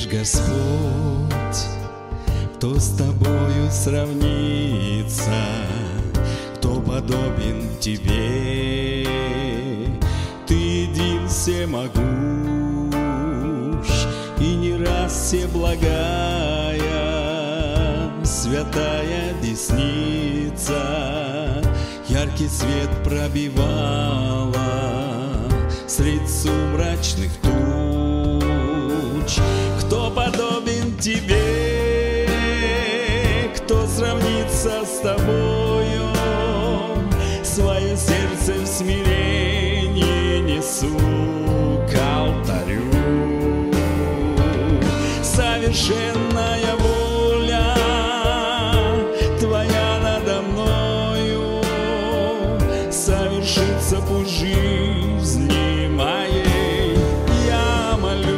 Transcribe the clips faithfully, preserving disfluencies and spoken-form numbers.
Господь, кто с тобою сравнится, кто подобен тебе? Ты един всемогущ и не раз всеблагая, святая десница яркий свет пробивала средь сумрачных туч. Кто подобен тебе, кто сравнится с тобою? Свое сердце в смирении несу к алтарю. Совершенная воля Твоя надо мною, совершится пусть жизни моей, я молю.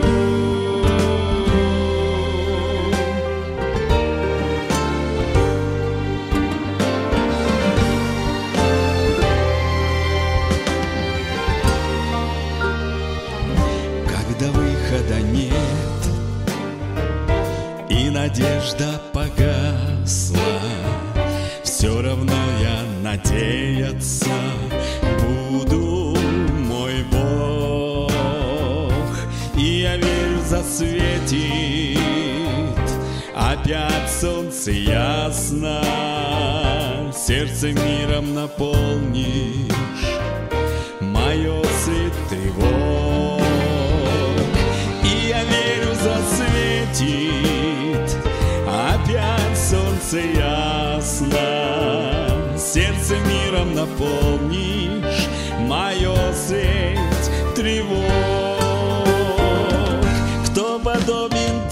Когда выхода нет и надежда погасла, все равно я надеяться буду, мой Бог. И я верю, засветит опять солнце ясно, сердце миром наполнишь мое средь тревог. И я верю, засветит опять солнце ясно, сердце миром наполнишь мое средь тревог. Кто подобен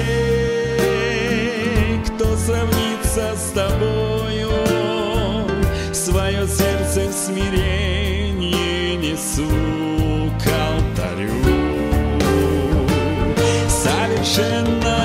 тебе, кто сравнится с тобою? Свое сердце в смирении несу к алтарю. Совершенно